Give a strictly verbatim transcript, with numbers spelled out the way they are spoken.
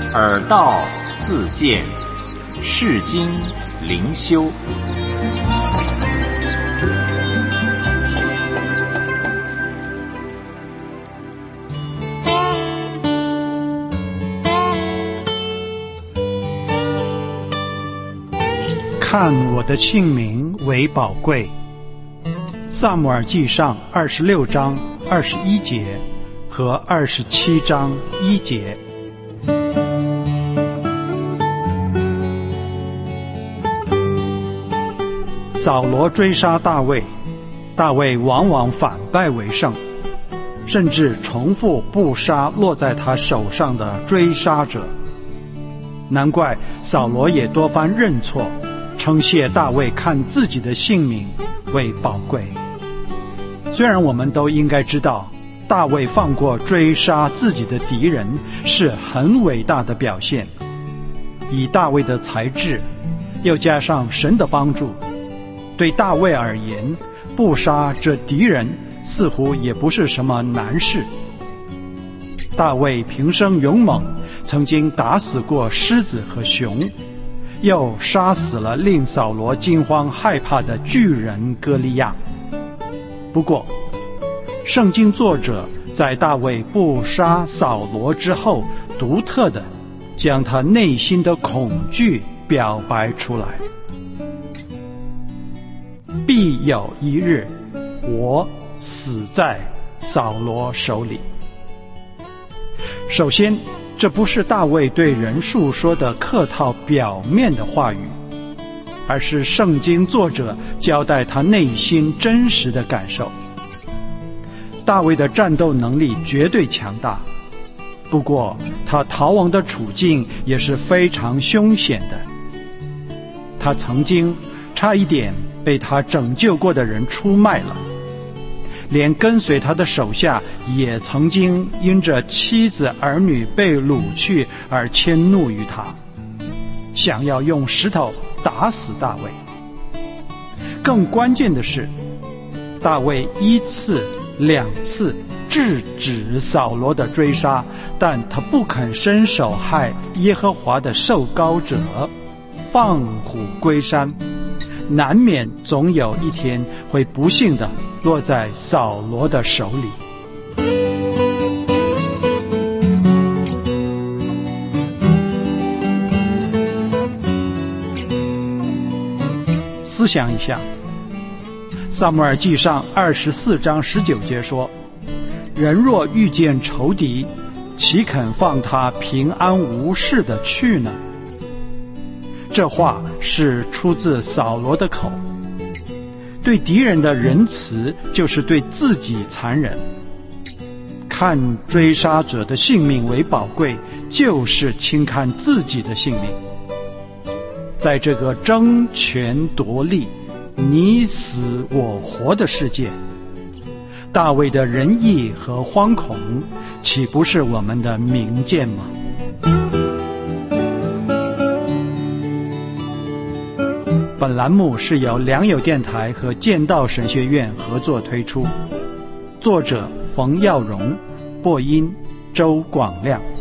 耳道自见，世经灵修。 看我的姓名为宝贵。撒母耳记上二十六章二十一节和二十七章一节。扫罗追杀大卫，大卫往往反败为胜，甚至重复不杀落在他手上的追杀者。难怪扫罗也多番认错，称谢大卫看自己的性命为宝贵。虽然我们都应该知道，大卫放过追杀自己的敌人是很伟大的表现。以大卫的才智，又加上神的帮助，对大卫而言，不杀这敌人似乎也不是什么难事。大卫平生勇猛，曾经打死过狮子和熊，又杀死了令扫罗惊慌害怕的巨人歌利亚。不过，圣经作者在大卫不杀扫罗之后，独特的将他内心的恐惧表白出来。必有一日，我死在扫罗手里。首先，这不是大卫对人述说的客套表面的话语，而是圣经作者交代他内心真实的感受。大卫的战斗能力绝对强大，不过他逃亡的处境也是非常凶险的。他曾经差一点被他拯救过的人出卖了，连跟随他的手下也曾经因着妻子儿女被掳去而迁怒于他，想要用石头打死大卫。更关键的是，大卫一次两次制止扫罗的追杀，但他不肯伸手害耶和华的受膏者，放虎归山，难免总有一天会不幸地落在扫罗的手里。思想一下，撒母耳记上二十四章十九节说：人若遇见仇敌，岂肯放他平安无事的去呢？这话是出自扫罗的口。对敌人的仁慈，就是对自己残忍。看追杀者的性命为宝贵，就是轻看自己的性命。在这个争权夺利、你死我活的世界，大卫的仁义和惶恐，岂不是我们的明鉴吗？本栏目是由良友电台和剑道神学院合作推出，作者冯耀荣，播音周广亮。